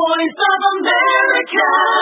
Voice of America.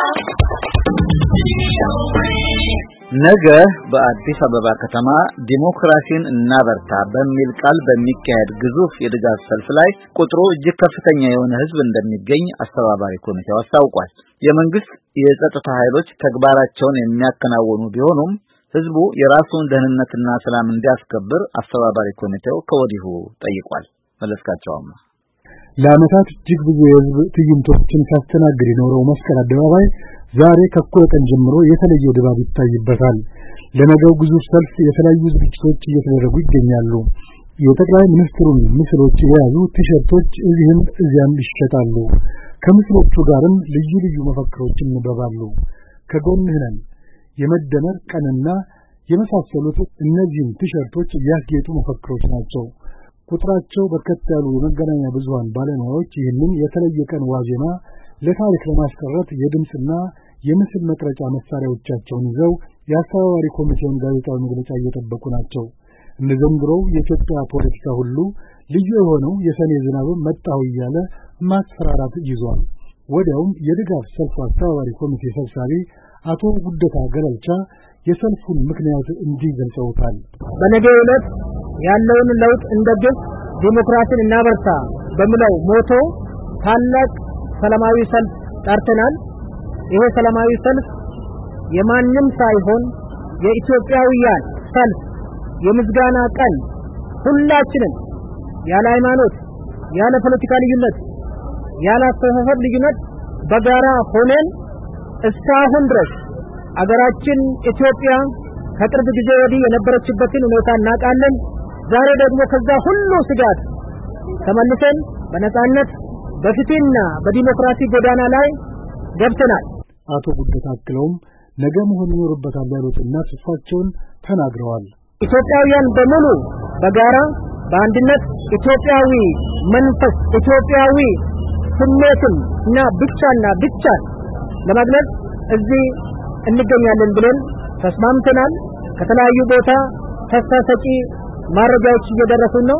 ነገ በአዲስ አበባ ከተማ ዲሞክራሲን እናበርታ በሚል ቃል በሚካሄድ ግዙፍ የድጋፍ ሰልፍ ላይ ቁጥሩ እጅግ ከፍተኛ የሆነ ሕዝብ እንደሚገኝ አስተባባሪ ኮሚቴው አስታውቋል። የመንግስት የጸጥታ ኃይሎች ተግባራቸውን የሚያከናውኑ ቢሆኑም ሕዝቡ የራሱን ደህንነትና ሰላም እንዲያስከብር አስተባባሪ ኮሚቴው ከወዲሁ ጠይቋል። መለስካቸውማ ለዓመታት እጅግ ብዙ የሕዝብ ትዕይንቶችን ሲያስተናግድ የኖረው መስቀል አደባባይ ዛሬ ከእኩለ ቀን ጀምሮ የተለየ ድባብ ይታይበታል። ለነገው ግዙፍ ሰልፍ የተለያዩ ዝግጅቶች እየተደረጉ ይገኛሉ። የጠቅላይ ሚኒስትሩን ምስሎች የያዙ ቲሸርቶች እዚህም እዚያም ይሸጣሉ። ከምስሎቹ ጋርም ልዩ ልዩ መፈክሮች ይነበባሉ። ከጎንህ ነን፣ የመደመር ቀንና የመሳሰሉት እነዚህም ቲሸርቶች ያስጌጡ መፈክሮች ናቸው። ቁጥራቸው በርከት ያሉ የመገናኛ ብዙሃን ባለሙያዎች ይህንን የተለየ ቀን ዋዜማ ለታሪክ ለማስቀረት የድምጽና የምስል መቅረጫ መሳሪያዎቻቸውን ይዘው የአስተባባሪ ኮሚቴውን ጋዜጣዊ መግለጫ እየጠበቁ ናቸው። እንደ ዘንድሮው የኢትዮጵያ ፖለቲካ ሁሉ ልዩ የሆነው የሰኔ ዝናብ መጣሁ እያለ ማስፈራራት ይዟል። ወዲያውም የድጋፍ ሰልፉ አስተባባሪ ኮሚቴ ሰብሳቢ አቶ ጉደታ ገለልቻ የሰልፉን ምክንያት እንዲህ ገልጸውታል። በነገው ዕለት ያለውን ለውጥ እንደግፍ፣ ዲሞክራሲን እናበርታ በሚለው ሞቶ ታላቅ ሰላማዊ ሰልፍ ጠርተናል። ይሄ ሰላማዊ ሰልፍ የማንም ሳይሆን የኢትዮጵያውያን ሰልፍ፣ የምስጋና ቀን ሁላችንም ያለ ሃይማኖት፣ ያለ ፖለቲካ ልዩነት፣ ያለ አስተሳሰብ ልዩነት በጋራ ሆነን እስካሁን ድረስ አገራችን ኢትዮጵያ ከቅርብ ጊዜ ወዲህ የነበረችበትን ሁኔታ እናውቃለን። ዛሬ ደግሞ ከዛ ሁሉ ስጋት ተመልሰን በነጻነት በፍትህና በዲሞክራሲ ጎዳና ላይ ገብተናል። አቶ ጉደታ አክለውም ነገ መሆን ይኖርበታል ያሉትና ተስፋቸውን ተናግረዋል። ኢትዮጵያውያን በሙሉ በጋራ በአንድነት ኢትዮጵያዊ መንፈስ፣ ኢትዮጵያዊ ስሜትን እና ብቻ ለማግለጽ እዚህ እንገኛለን ብለን ተስማምተናል። ከተለያዩ ቦታ ተስፋ ሰጪ መረጃዎች እየደረሱን ነው።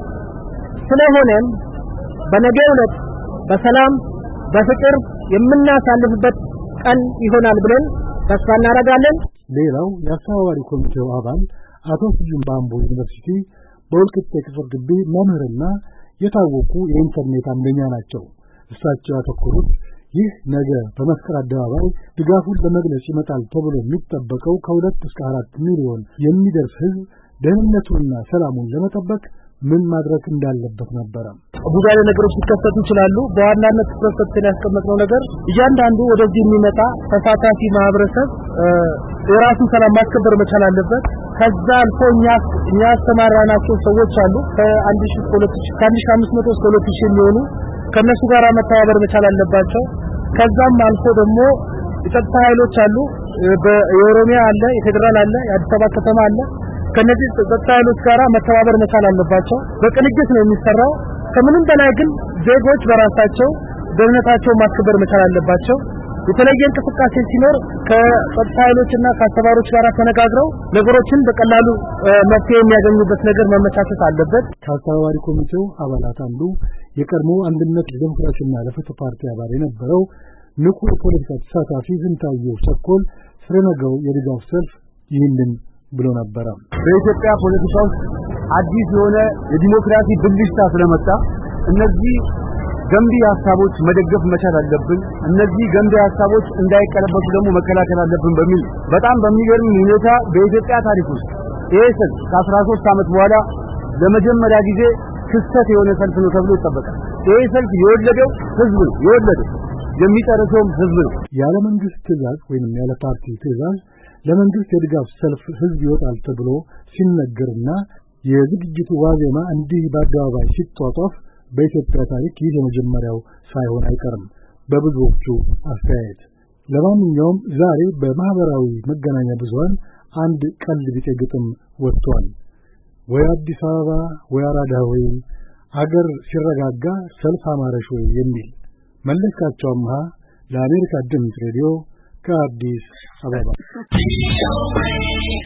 ስለሆነም በነገው ዕለት በሰላም በፍቅር የምናሳልፍበት ቀን ይሆናል ብለን ተስፋ እናደርጋለን። ሌላው የአስተባባሪ ኮሚቴው አባል አቶ ስዩም በአምቦ ዩኒቨርሲቲ በወልቂጤ ቅጽር ግቢ መምህርና የታወቁ የኢንተርኔት አምደኛ ናቸው። እሳቸው ያተኮሩት ይህ ነገ በመስቀል አደባባይ ድጋፉን ለመግለጽ ይመጣል ተብሎ የሚጠበቀው ከ2 እስከ 4 ሚሊዮን የሚደርስ ሕዝብ ደህንነቱንና ሰላሙን ለመጠበቅ ምን ማድረግ እንዳለበት ነበር። ብዙ አይነት ነገሮች ሊከሰቱ ይችላሉ። በዋናነት ተሰጥተን ያስቀመጥነው ነገር እያንዳንዱ ወደዚህ የሚመጣ ተሳታፊ ማህበረሰብ የራሱን ሰላም ማስከበር መቻል አለበት። ከዛ አልፎ እኛ ያስተማራናቸው ሰዎች አሉ ከ1500 እስከ 2000 የሚሆኑ ከነሱ ጋር መተባበር መቻል አለባቸው። ከዛም አልፎ ደግሞ የጸጥታ ኃይሎች አሉ። የኦሮሚያ አለ፣ የፌደራል አለ፣ የአዲስ አበባ ከተማ አለ። ከነዚህ ጸጥታ ኃይሎች ጋር መተባበር መቻል አለባቸው። በቅንጅት ነው የሚሰራው። ከምንም በላይ ግን ዜጎች በራሳቸው ደህንነታቸውን ማስከበር መቻል አለባቸው። የተለየ እንቅስቃሴ ሲኖር ከጸጥታ ኃይሎችና ከአስተባባሪዎች ጋር ተነጋግረው ነገሮችን በቀላሉ መፍትሄ የሚያገኙበት ነገር መመቻቸት አለበት። ከአስተባባሪ ኮሚቴው አባላት አንዱ የቀድሞ አንድነት ለዲሞክራሲና ለፍትህ ፓርቲ አባል የነበረው ንቁ የፖለቲካ ተሳታፊ ስንታየው ቸኮል ስለነገው የድጋፍ ሰልፍ ይህንን ብሎ ነበር። በኢትዮጵያ ፖለቲካ ውስጥ አዲስ የሆነ የዲሞክራሲ ብልሽታ ስለመጣ እነዚህ ገንቢ ሀሳቦች መደገፍ መቻል አለብን። እነዚህ ገንቢ ሀሳቦች እንዳይቀለበሱ ደግሞ መከላከል አለብን በሚል በጣም በሚገርም ሁኔታ በኢትዮጵያ ታሪክ ውስጥ ይሄ ሰልፍ ከ13 ዓመት በኋላ ለመጀመሪያ ጊዜ ክስተት የሆነ ሰልፍ ነው ተብሎ ይጠበቃል። ይሄ ሰልፍ የወለደው ህዝብ ነው፣ የወለደው የሚጠረሰውም ህዝብ ነው። ያለ መንግስት ትዕዛዝ ወይንም ያለ ፓርቲ ትዕዛዝ ለመንግስት የድጋፍ ሰልፍ ህዝብ ይወጣል ተብሎ ሲነገርና የዝግጅቱ ዋዜማ እንዲህ በአደባባይ ሲጧጧፍ በኢትዮጵያ ታሪክ ይህ የመጀመሪያው ሳይሆን አይቀርም በብዙዎቹ አስተያየት። ለማንኛውም ዛሬ በማህበራዊ መገናኛ ብዙሃን አንድ ቀልድ ቢጤ ግጥም ወጥቷል። ወይ አዲስ አበባ ወይ አራዳ ወይ አገር ሲረጋጋ ሰልፍ አማረሽ ወይ የሚል። መለስካቸው አምሃ ለአሜሪካ ድምፅ ሬዲዮ ከአዲስ አበባ